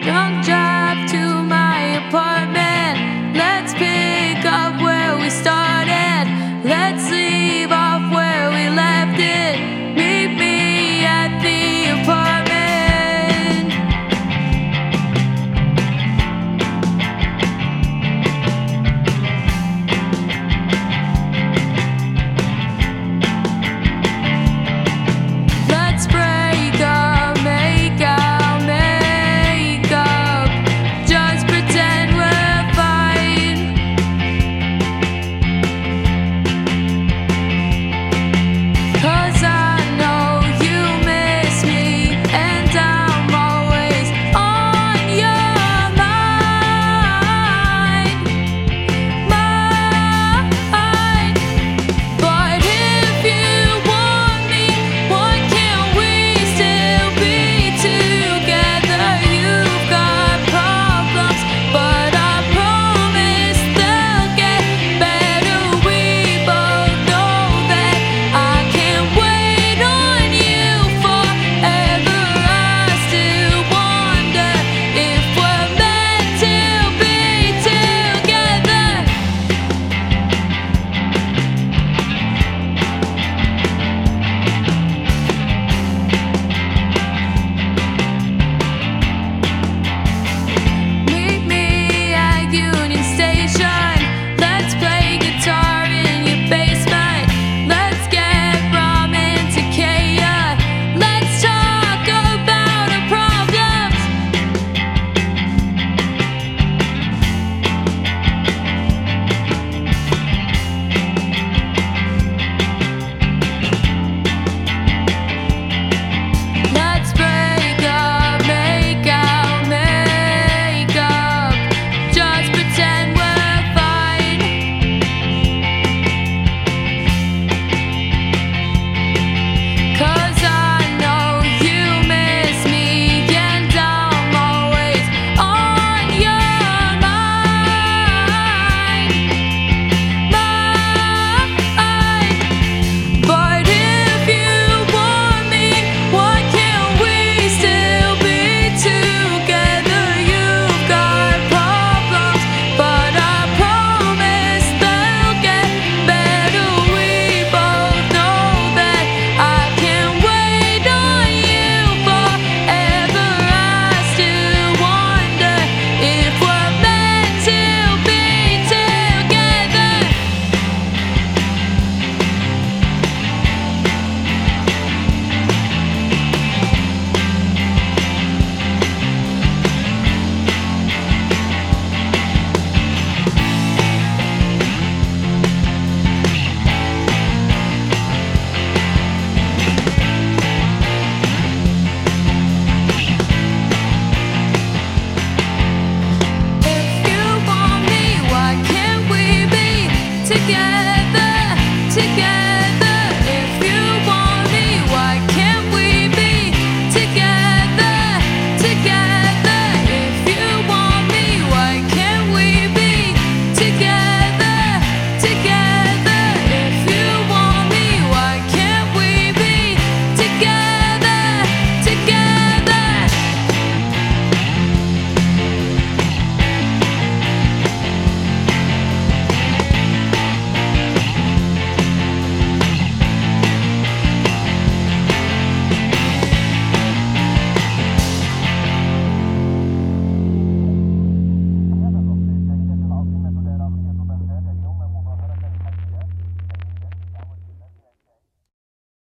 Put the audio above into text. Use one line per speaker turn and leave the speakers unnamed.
Don't drive to my apartment. Let's pick up where we started. Let's leave off where we left it. Meet me at the apartment. Let's break up, make out, make up. Just pretend we're fine. 'Cause I know you miss me, and I'm always on your mind. But if you want me, why can't we still be together? You've got problems, but I promise they'll get better. We both know that I can't wait on you forever. I still wonder if we're meant to be together. Meet me at Union Station. Let's play guitar in your basement. Let's get ramen tequila. Let's talk about our problems. 'Let's break up, make out, make up. Just pretend we're fine. 'Cause I know you miss me, and I'm always on your mind. But if you want me, why can't we still be together? You've got problems, but I promise they'll get better. We both know that I can't wait on you forever. I still wonder if we're meant to be together.